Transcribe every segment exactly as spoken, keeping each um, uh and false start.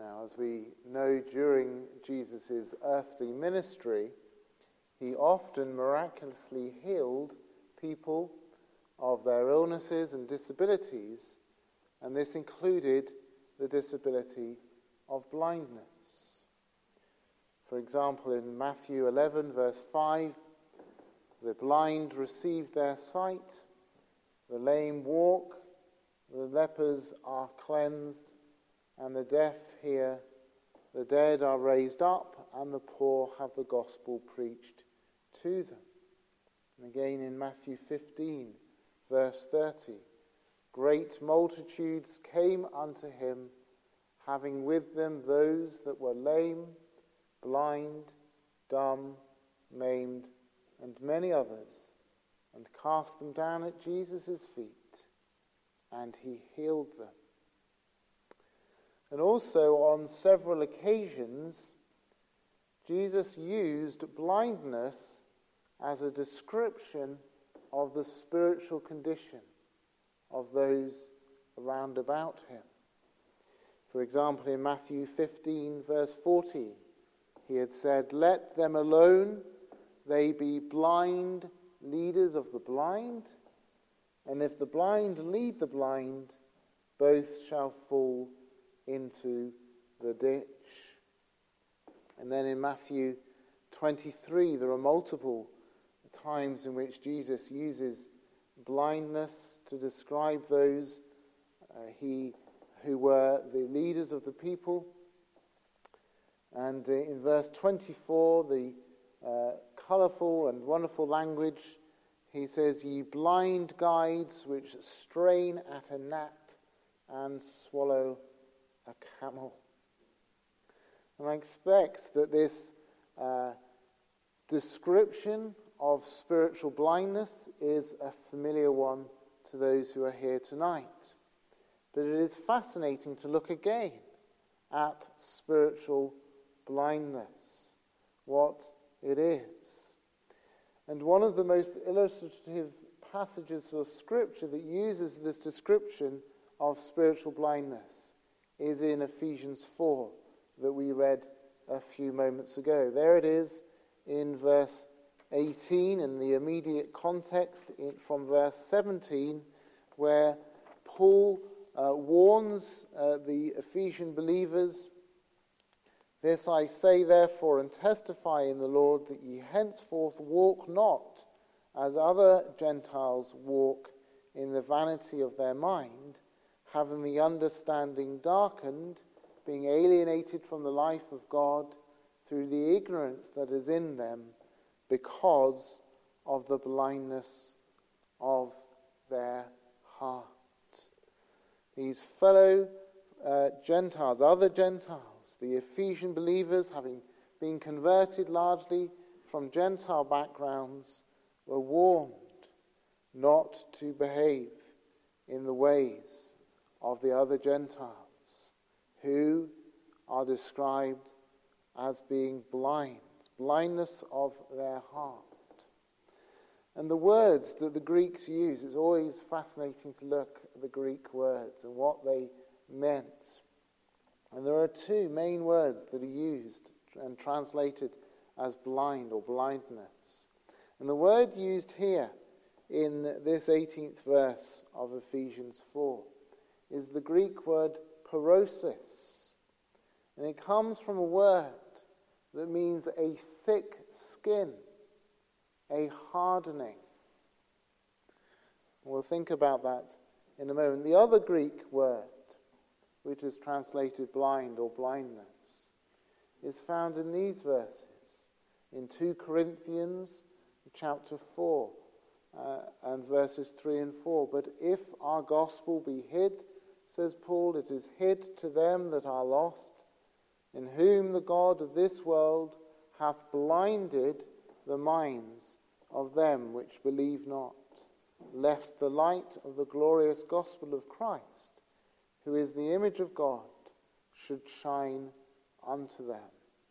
Now, as we know, during Jesus' earthly ministry, he often miraculously healed people of their illnesses and disabilities, and this included the disability of blindness. For example, in Matthew eleven, verse five, the blind receive their sight, the lame walk, the lepers are cleansed, and the deaf hear, the dead are raised up, and the poor have the gospel preached to them. And again in Matthew fifteen, verse thirty, great multitudes came unto him, having with them those that were lame, blind, dumb, maimed, and many others, and cast them down at Jesus' feet, and he healed them. And also on several occasions, Jesus used blindness as a description of the spiritual condition of those around about him. For example, in Matthew fifteen, verse fourteen, he had said, "Let them alone, they be blind leaders of the blind, and if the blind lead the blind, both shall fall into the ditch." And then in Matthew twenty-three, there are multiple times in which Jesus uses blindness to describe those uh, he who were the leaders of the people. And uh, in verse twenty-four, the uh, colourful and wonderful language, he says, "Ye blind guides which strain at a gnat and swallow a camel." And I expect that this uh, description of spiritual blindness is a familiar one to those who are here tonight. But it is fascinating to look again at spiritual blindness, what it is. And one of the most illustrative passages of Scripture that uses this description of spiritual blindness is in Ephesians four, that we read a few moments ago. There it is in verse eighteen, in the immediate context in, from verse seventeen, where Paul uh, warns uh, the Ephesian believers, "This I say therefore and testify in the Lord, that ye henceforth walk not as other Gentiles walk, in the vanity of their mind, having the understanding darkened, being alienated from the life of God through the ignorance that is in them, because of the blindness of their heart." These fellow uh, Gentiles, other Gentiles, the Ephesian believers, having been converted largely from Gentile backgrounds, were warned not to behave in the ways of the other Gentiles, who are described as being blind, blindness of their heart. And the words that the Greeks use, it's always fascinating to look at the Greek words and what they meant. And there are two main words that are used and translated as blind or blindness. And the word used here in this eighteenth verse of Ephesians four is the Greek word parosis. And it comes from a word that means a thick skin, a hardening. We'll think about that in a moment. The other Greek word, which is translated blind or blindness, is found in these verses, in two Corinthians chapter four uh, and verses three and four. "But if our gospel be hid," says Paul, "it is hid to them that are lost, in whom the God of this world hath blinded the minds of them which believe not, lest the light of the glorious gospel of Christ, who is the image of God, should shine unto them."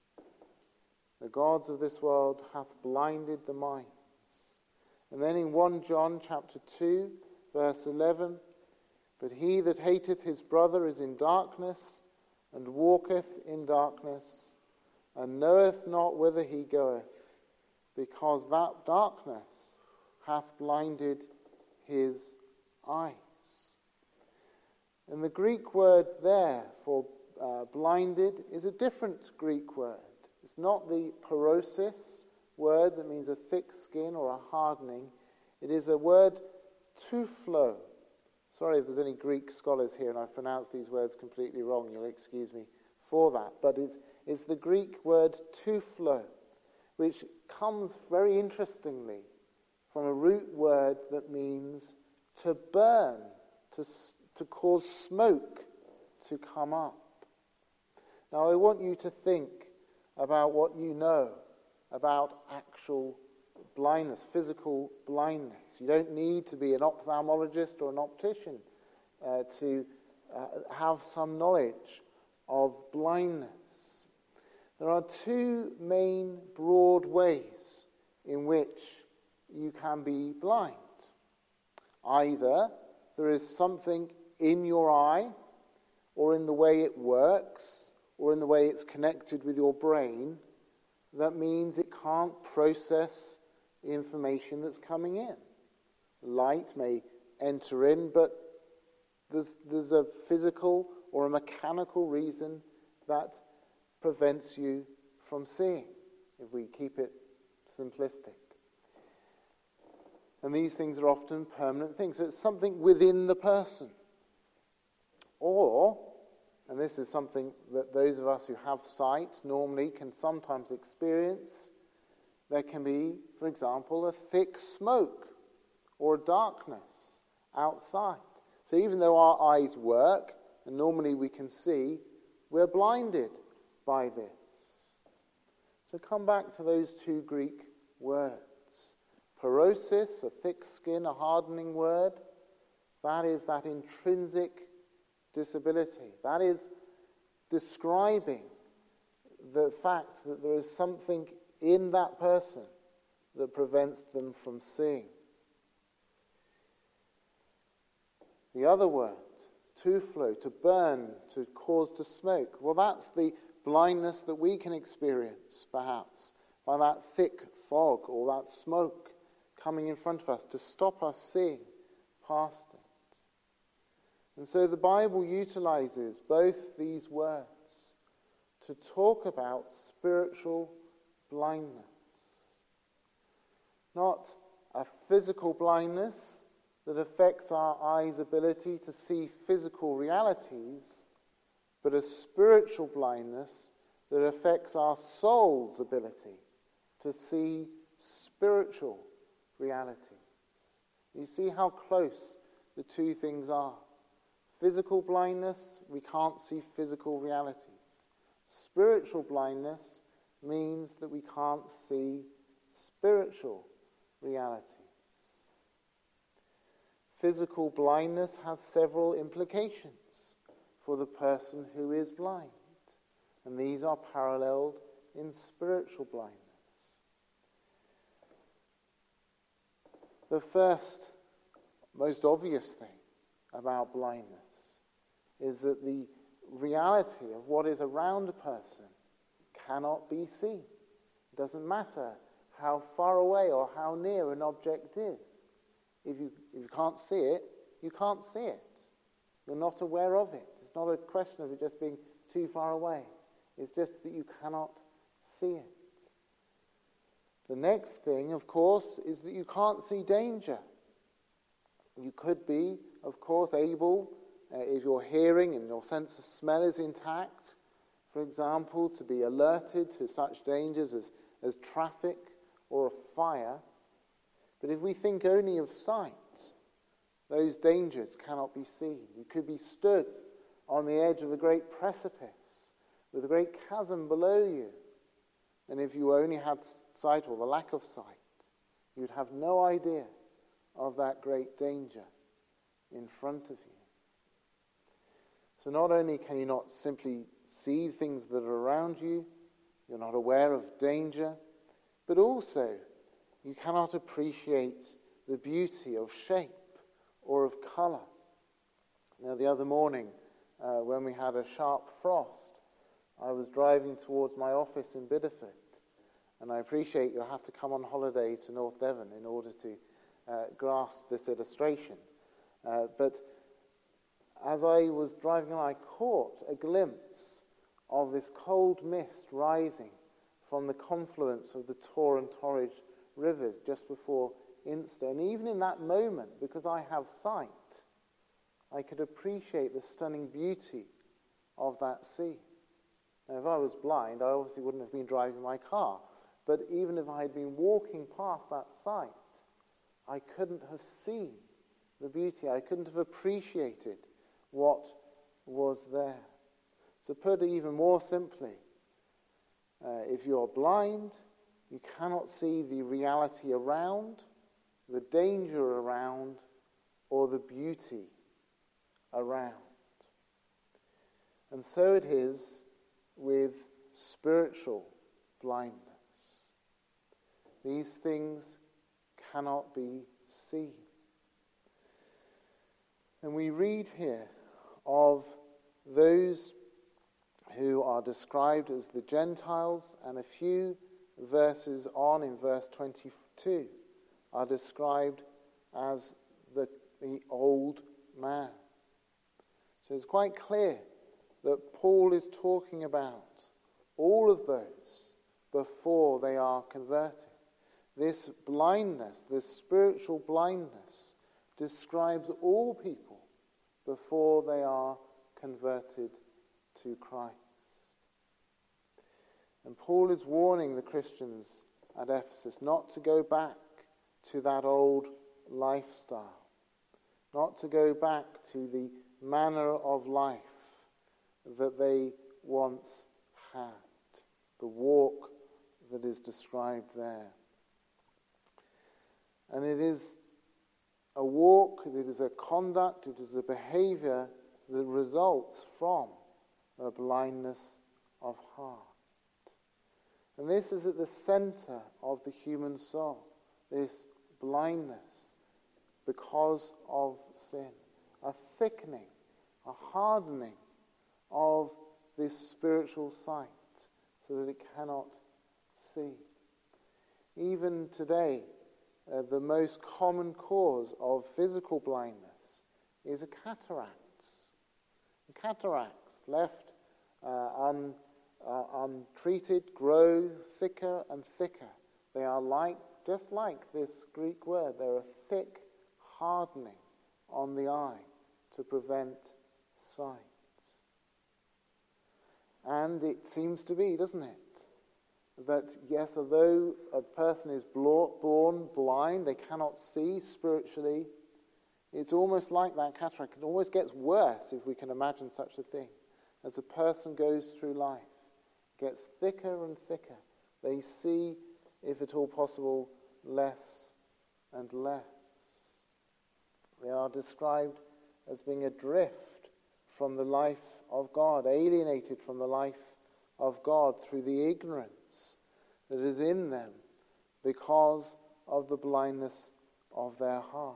The gods of this world hath blinded the minds. And then in First John chapter two, verse eleven, "But he that hateth his brother is in darkness, and walketh in darkness, and knoweth not whither he goeth, because that darkness hath blinded his eyes. And the Greek word there for uh, blinded is a different Greek word. It's not the parosis word that means a thick skin or a hardening. It is a word tuflo. Sorry if there's any Greek scholars here and I've pronounced these words completely wrong. You'll excuse me for that. But it's, it's the Greek word tuflo, which comes very interestingly from a root word that means to burn, to, to cause smoke to come up. Now I want you to think about what you know about actual blindness, physical blindness. You don't need to be an ophthalmologist or an optician uh, to uh, have some knowledge of blindness. There are two main broad ways in which you can be blind. Either there is something in your eye, or in the way it works, or in the way it's connected with your brain, that means it can't process the information that's coming in. Light may enter in, but there's, there's a physical or a mechanical reason that prevents you from seeing, if we keep it simplistic. And these things are often permanent things. So it's something within the person. Or, and this is something that those of us who have sight normally can sometimes experience, there can be, for example, a thick smoke or a darkness outside. So even though our eyes work, and normally we can see, we're blinded by this. So come back to those two Greek words. Parosis, a thick skin, a hardening word, that is that intrinsic disability. That is describing the fact that there is something in that person that prevents them from seeing. The other word, tuflo, to burn, to cause to smoke. Well, that's the blindness that we can experience, perhaps, by that thick fog or that smoke coming in front of us to stop us seeing past it. And so the Bible utilizes both these words to talk about spiritual blindness. Not a physical blindness that affects our eyes' ability to see physical realities, but a spiritual blindness that affects our soul's ability to see spiritual realities. You see how close the two things are. Physical blindness, we can't see physical realities. Spiritual blindness means that we can't see spiritual realities. Physical blindness has several implications for the person who is blind, and these are paralleled in spiritual blindness. The first, most obvious thing about blindness is that the reality of what is around a person cannot be seen. It doesn't matter how far away or how near an object is. If you, if you can't see it, you can't see it. You're not aware of it. It's not a question of it just being too far away. It's just that you cannot see it. The next thing, of course, is that you can't see danger. You could be, of course, able, uh, if your hearing and your sense of smell is intact, for example, to be alerted to such dangers as, as traffic or a fire. But if we think only of sight, those dangers cannot be seen. You could be stood on the edge of a great precipice with a great chasm below you. And if you only had sight or the lack of sight, you'd have no idea of that great danger in front of you. So not only can you not simply see things that are around you, you're not aware of danger, but also you cannot appreciate the beauty of shape or of colour. Now, the other morning, uh, when we had a sharp frost. I was driving towards my office in Bideford, and I appreciate you'll have to come on holiday to North Devon in order to uh, grasp this illustration. Uh, but as I was driving on, I caught a glimpse of this cold mist rising from the confluence of the Tor and Torridge rivers just before Inster. And even in that moment, because I have sight, I could appreciate the stunning beauty of that sea. Now, if I was blind, I obviously wouldn't have been driving my car. But even if I had been walking past that sight, I couldn't have seen the beauty. I couldn't have appreciated what was there. So put it even more simply, uh, if you're blind, you cannot see the reality around, the danger around, or the beauty around. And so it is with spiritual blindness. These things cannot be seen. And we read here of those who are described as the Gentiles, and a few verses on in verse twenty-two are described as the, the old man. So it's quite clear that Paul is talking about all of those before they are converted. This blindness, this spiritual blindness, describes all people before they are converted to Christ. And Paul is warning the Christians at Ephesus not to go back to that old lifestyle, not to go back to the manner of life that they once had, the walk that is described there. And it is a walk, it is a conduct, it is a behavior that results from a blindness of heart. And this is at the center of the human soul, this blindness because of sin, a thickening, a hardening of this spiritual sight so that it cannot see. Even today, uh, the most common cause of physical blindness is a cataracts. The cataracts left uh, un, uh, untreated grow thicker and thicker. They are like, just like this Greek word, they're a thick hardening on the eye to prevent sight. And it seems to be, doesn't it, that yes, although a person is born blind, they cannot see spiritually, it's almost like that cataract. It always gets worse, if we can imagine such a thing. As a person goes through life, it gets thicker and thicker. They see, if at all possible, less and less. They are described as being adrift from the life of God, alienated from the life of God through the ignorance that is in them because of the blindness of their heart.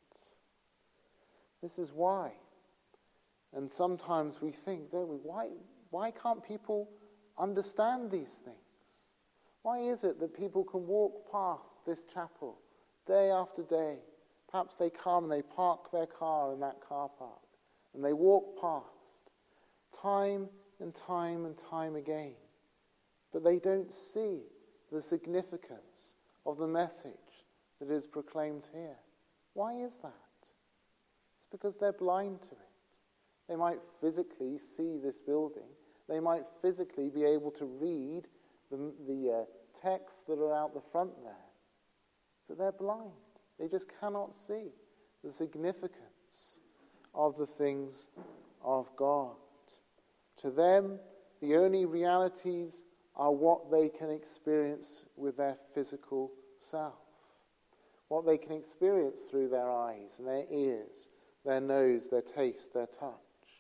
This is why. And sometimes we think, don't we, why, why can't people understand these things? Why is it that people can walk past this chapel day after day? Perhaps they come and they park their car in that car park and they walk past time and time and time again. But they don't see the significance of the message that is proclaimed here. Why is that? It's because they're blind to it. They might physically see this building. They might physically be able to read the, the uh, texts that are out the front there. But they're blind. They just cannot see the significance of the things of God. To them, the only realities are what they can experience with their physical self, what they can experience through their eyes and their ears, their nose, their taste, their touch.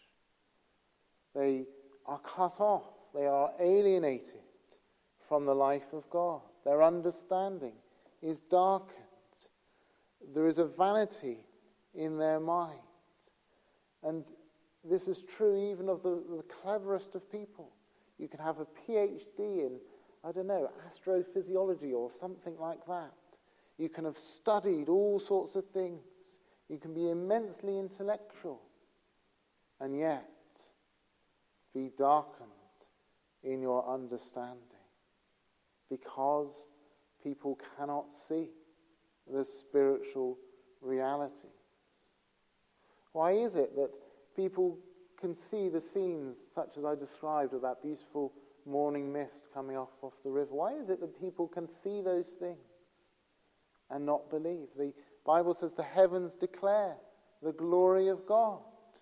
They are cut off. They are alienated from the life of God. Their understanding is darkened. There is a vanity in their mind. And This is true even of the, the cleverest of people. You can have a P H D in, I don't know, astrophysiology or something like that. You can have studied all sorts of things. You can be immensely intellectual and yet be darkened in your understanding because people cannot see the spiritual realities. Why is it that people can see the scenes such as I described of that beautiful morning mist coming off off the river? Why is it that people can see those things and not believe? The Bible says the heavens declare the glory of God.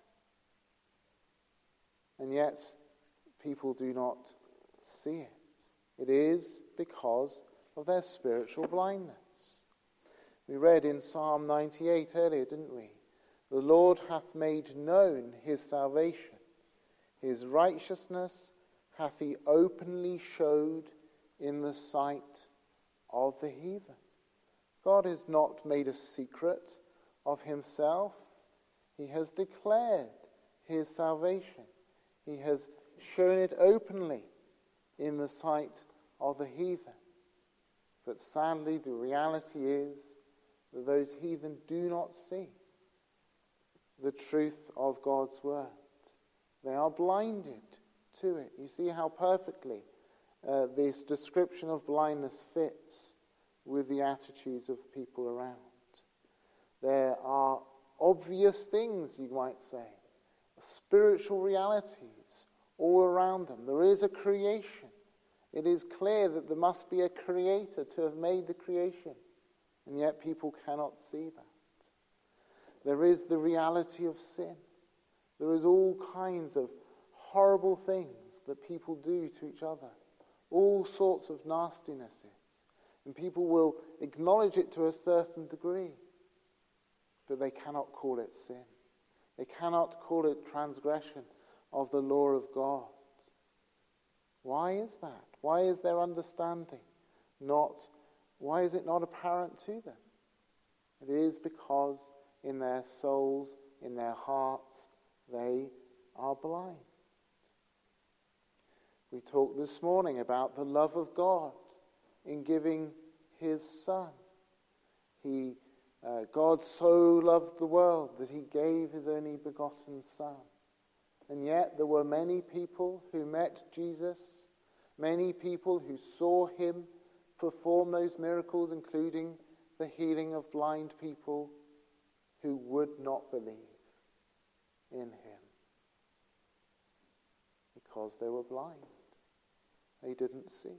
And yet people do not see it. It is because of their spiritual blindness. We read in Psalm ninety-eight earlier, didn't we? The Lord hath made known his salvation. His righteousness hath he openly showed in the sight of the heathen. God has not made a secret of himself. He has declared his salvation. He has shown it openly in the sight of the heathen. But sadly, the reality is that those heathen do not see the truth of God's word. They are blinded to it. You see how perfectly uh, this description of blindness fits with the attitudes of people around. There are obvious things, you might say, spiritual realities all around them. There is a creation. It is clear that there must be a creator to have made the creation, and yet people cannot see that. There is the reality of sin. There is all kinds of horrible things that people do to each other, all sorts of nastinesses, and people will acknowledge it to a certain degree, but they cannot call it sin. They cannot call it transgression of the law of God. Why is that? Why is their understanding not, why is it not apparent to them? It is because in their souls, in their hearts, they are blind. We talked this morning about the love of God in giving his Son. He, uh, God so loved the world that he gave his only begotten Son. And yet there were many people who met Jesus, many people who saw him perform those miracles, including the healing of blind people, who would not believe in him because they were blind. They didn't see.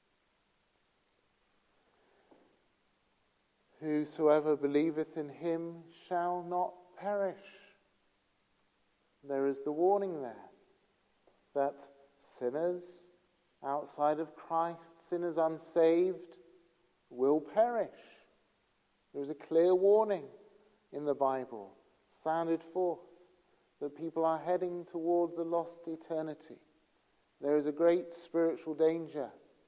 Whosoever believeth in him shall not perish. There is the warning there that sinners outside of Christ, sinners unsaved, will perish. There is a clear warning in the Bible, sounded forth, that people are heading towards a lost eternity. There is a great spiritual danger,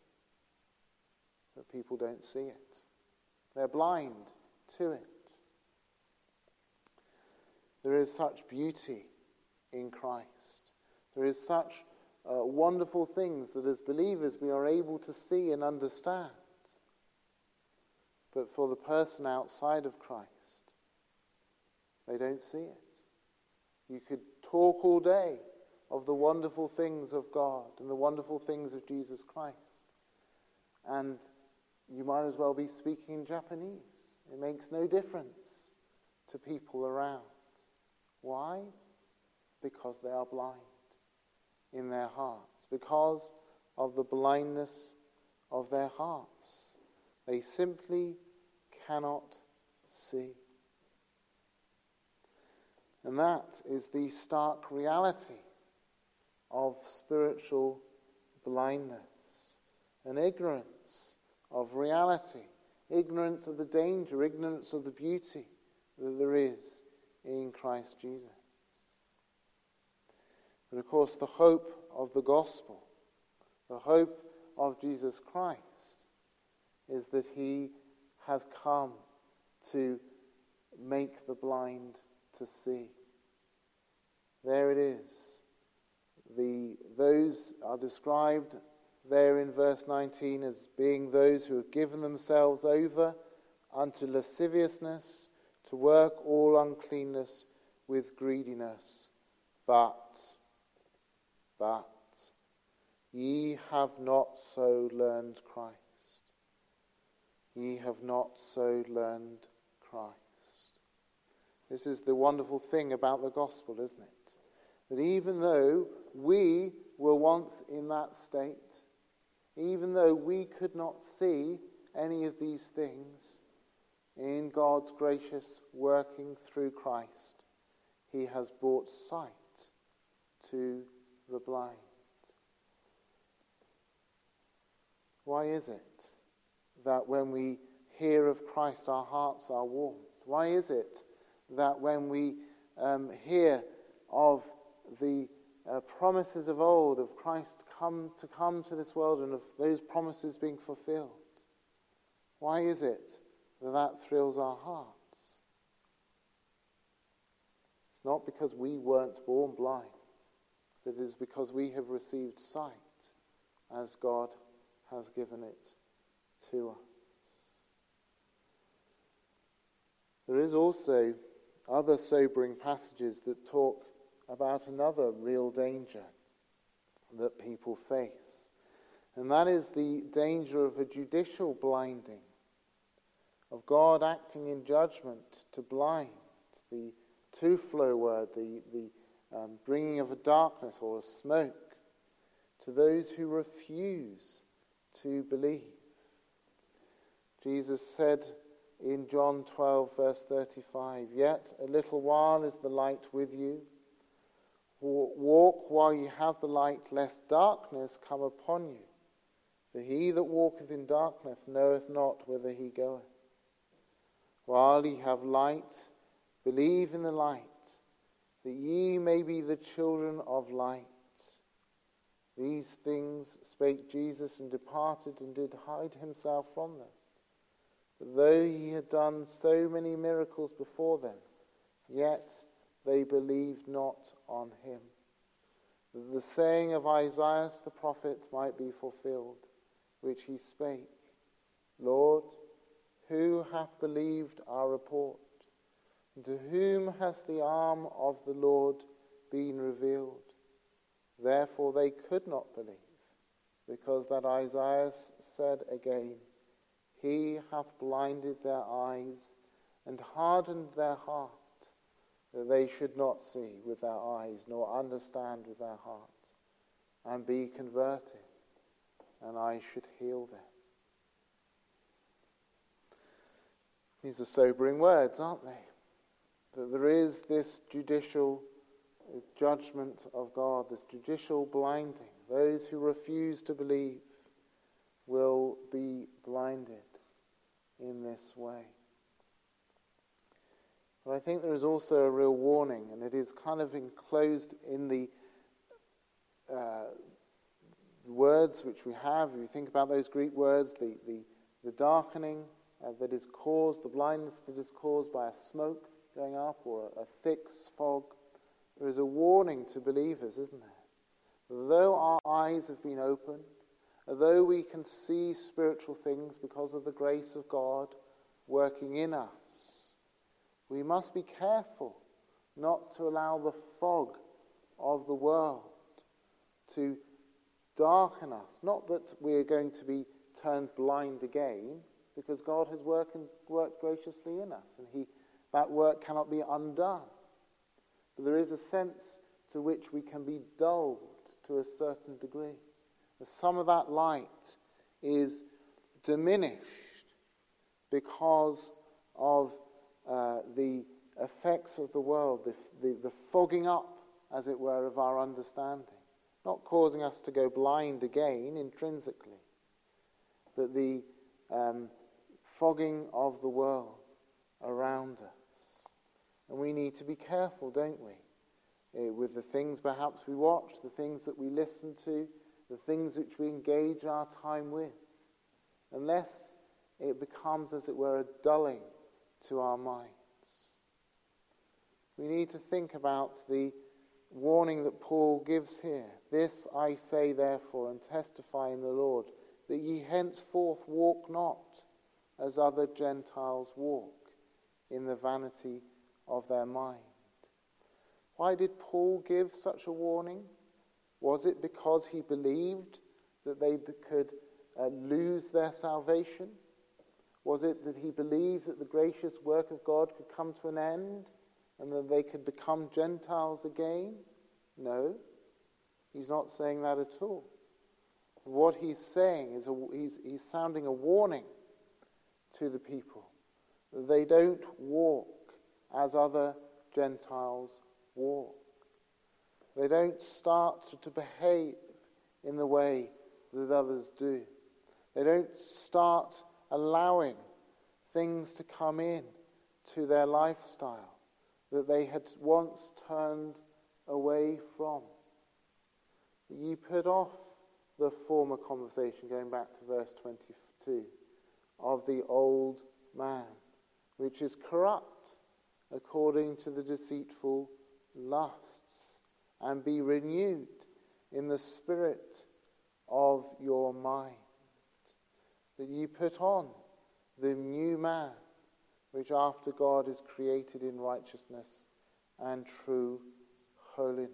but people don't see it. They're blind to it. There is such beauty in Christ. There is such uh, wonderful things that as believers we are able to see and understand. But for the person outside of Christ, they don't see it. You could talk all day of the wonderful things of God and the wonderful things of Jesus Christ, and you might as well be speaking in Japanese. It makes no difference to people around. Why? Because they are blind in their hearts, because of the blindness of their hearts. They simply cannot see. And that is the stark reality of spiritual blindness and ignorance of reality, ignorance of the danger, ignorance of the beauty that there is in Christ Jesus. But of course, the hope of the gospel, the hope of Jesus Christ, is that he has come to make the blind to see. There it is. those are described there in verse nineteen as being those who have given themselves over unto lasciviousness, to work all uncleanness with greediness. But, but, ye have not so learned Christ. Ye have not so learned Christ. This is the wonderful thing about the gospel, isn't it? That even though we were once in that state, even though we could not see any of these things, in God's gracious working through Christ, he has brought sight to the blind. Why is it that when we hear of Christ, our hearts are warmed? Why is it that when we um, hear of the uh, promises of old, of Christ come to come to this world and of those promises being fulfilled, why is it that that thrills our hearts? It's not because we weren't born blind, but it is because we have received sight as God has given it to us. There is also other sobering passages that talk about another real danger that people face, and that is the danger of a judicial blinding, of God acting in judgment to blind, the tuflo word, the, the um, bringing of a darkness or a smoke to those who refuse to believe. Jesus said in John twelve, verse thirty-five, "Yet a little while is the light with you. Walk while you have the light, lest darkness come upon you. For he that walketh in darkness knoweth not whither he goeth. While ye have light, believe in the light, that ye may be the children of light." These things spake Jesus, and departed, and did hide himself from them. But though he had done so many miracles before them, yet they believed not on him. That the saying of Isaiah the prophet might be fulfilled, which he spake, "Lord, who hath believed our report? And to whom has the arm of the Lord been revealed?" Therefore they could not believe, because that Isaiah said again, "He hath blinded their eyes and hardened their heart, that they should not see with their eyes, nor understand with their heart, and be converted, and I should heal them." These are sobering words, aren't they? That there is this judicial judgment of God, this judicial blinding. Those who refuse to believe will be blinded in this way. But I think there is also a real warning, and it is kind of enclosed in the uh, words which we have. If you think about those Greek words, the, the, the darkening uh, that is caused, the blindness that is caused by a smoke going up or a, a thick fog, there is a warning to believers, isn't there? Though our eyes have been opened, although we can see spiritual things because of the grace of God working in us, we must be careful not to allow the fog of the world to darken us. Not that we are going to be turned blind again, because God has worked, and worked graciously in us, and he, that work cannot be undone. But there is a sense to which we can be dulled to a certain degree. Some of that light is diminished because of uh, the effects of the world, the, the, the fogging up, as it were, of our understanding. Not causing us to go blind again intrinsically, but the um, fogging of the world around us. And we need to be careful, don't we, uh, with the things perhaps we watch, the things that we listen to, the things which we engage our time with, unless it becomes, as it were, a dulling to our minds. We need to think about the warning that Paul gives here. This I say therefore and testify in the Lord, that ye henceforth walk not as other Gentiles walk, in the vanity of their mind. Why did Paul give such a warning? Was it because he believed that they could uh, lose their salvation? Was it that he believed that the gracious work of God could come to an end and that they could become Gentiles again? No, he's not saying that at all. What he's saying is a, he's, he's sounding a warning to the people that they don't walk as other Gentiles walk. They don't start to behave in the way that others do. They don't start allowing things to come in to their lifestyle that they had once turned away from. You put off the former conversation, going back to verse twenty-two, of the old man, which is corrupt according to the deceitful lusts, and be renewed in the spirit of your mind, that you put on the new man, which after God is created in righteousness and true holiness.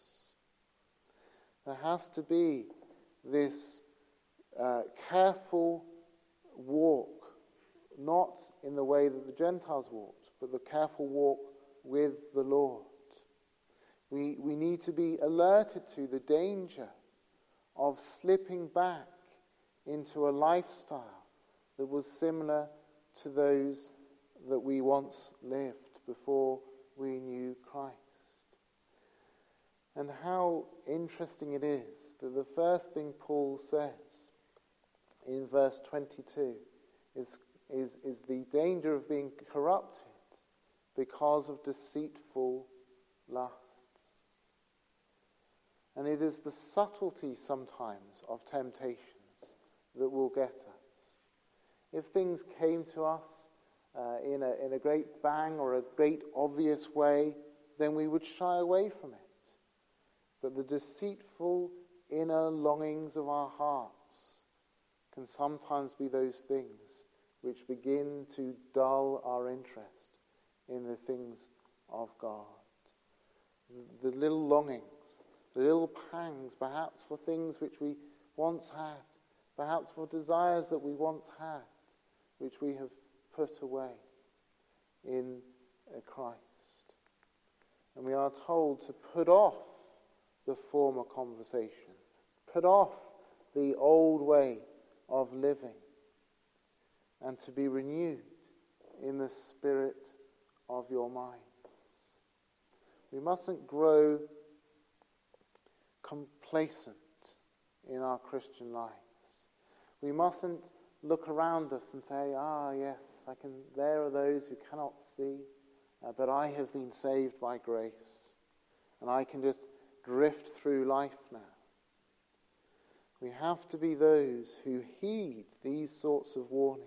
There has to be this uh, careful walk, not in the way that the Gentiles walked, but the careful walk with the Lord. We, we need to be alerted to the danger of slipping back into a lifestyle that was similar to those that we once lived before we knew Christ. And how interesting it is that the first thing Paul says in verse twenty-two is, is, is the danger of being corrupted because of deceitful lusts. And it is the subtlety sometimes of temptations that will get us. If things came to us uh, in, a, in a great bang or a great obvious way, then we would shy away from it. But the deceitful inner longings of our hearts can sometimes be those things which begin to dull our interest in the things of God. The little longings, the little pangs, perhaps for things which we once had, perhaps for desires that we once had, which we have put away in Christ. And we are told to put off the former conversation, put off the old way of living, and to be renewed in the spirit of your minds. We mustn't grow complacent in our Christian lives. We mustn't look around us and say, ah, yes, I can. There are those who cannot see, uh, but I have been saved by grace, and I can just drift through life now. We have to be those who heed these sorts of warnings.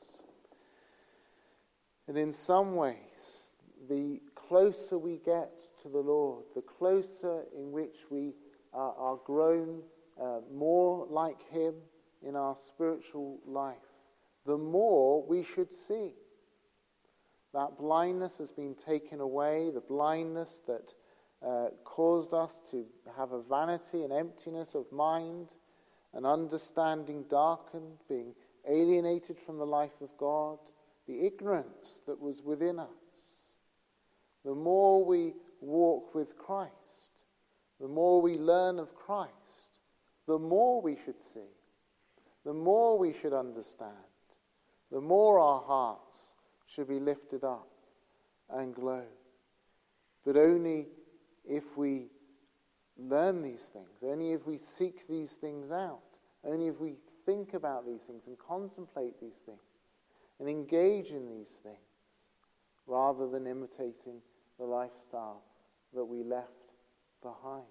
And in some ways, the closer we get to the Lord, the closer in which we are, are grown uh, more like Him in our spiritual life, the more we should see. That blindness has been taken away, the blindness that uh, caused us to have a vanity and emptiness of mind, an understanding darkened, being alienated from the life of God, the ignorance that was within us. The more we walk with Christ, the more we learn of Christ, the more we should see, the more we should understand, the more our hearts should be lifted up and glow. But only if we learn these things, only if we seek these things out, only if we think about these things and contemplate these things and engage in these things, rather than imitating the lifestyle that we left behind.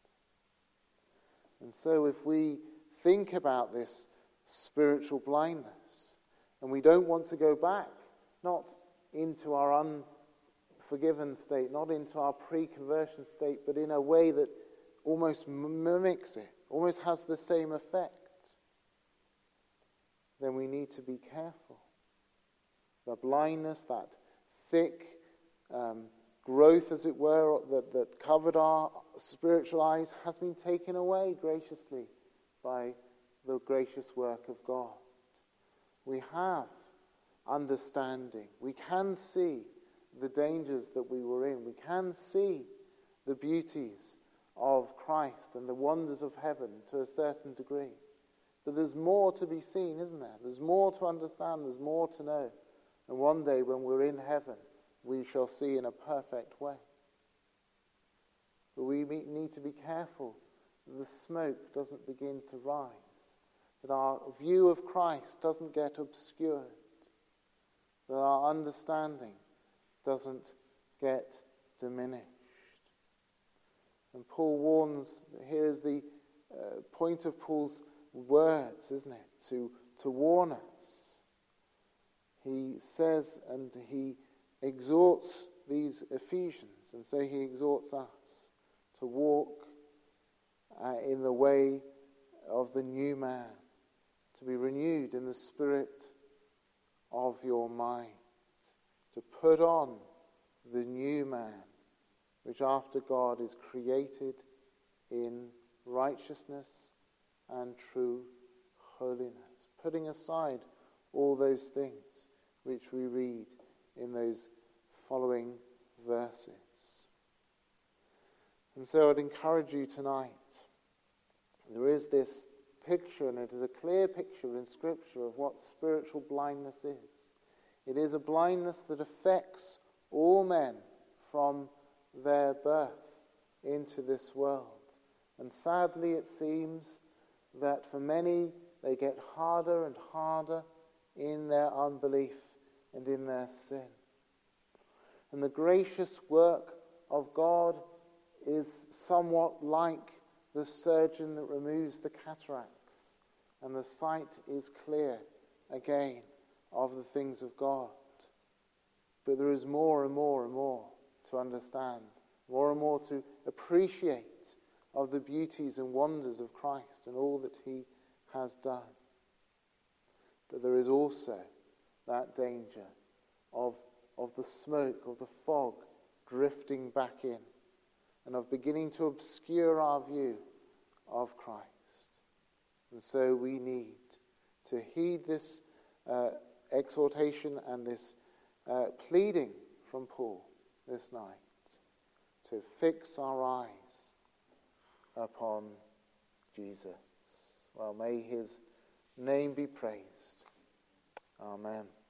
And so if we think about this spiritual blindness, and we don't want to go back, not into our forgiven state, not into our pre-conversion state, but in a way that almost mimics it, almost has the same effect, then we need to be careful. The blindness, that thick um, growth, as it were, that, that covered our spiritual eyes, has been taken away graciously by the gracious work of God. We have understanding. We can see the dangers that we were in. We can see the beauties of Christ and the wonders of heaven to a certain degree. But there's more to be seen, isn't there? There's more to understand. There's more to know. And one day when we're in heaven, we shall see in a perfect way. But we need to be careful that the smoke doesn't begin to rise, that our view of Christ doesn't get obscured, that our understanding doesn't get diminished. And Paul warns, here's the uh, point of Paul's words, isn't it? To, to warn us. He says and he exhorts these Ephesians, and so he exhorts us to walk uh, in the way of the new man, to be renewed in the spirit of your mind, to put on the new man, which after God is created in righteousness and true holiness, putting aside all those things which we read in those following verses. And so I'd encourage you tonight, there is this picture, and it is a clear picture in Scripture of what spiritual blindness is. It is a blindness that affects all men from their birth into this world. And sadly it seems that for many they get harder and harder in their unbelief and in their sin. And the gracious work of God is somewhat like the surgeon that removes the cataracts, and the sight is clear again of the things of God. But there is more and more and more to understand, more and more to appreciate of the beauties and wonders of Christ and all that he has done. But there is also that danger of, of the smoke, of the fog drifting back in, and of beginning to obscure our view of Christ. And so we need to heed this uh, exhortation and this uh, pleading from Paul this night, to fix our eyes upon Jesus. Well, may his name be praised. Amen.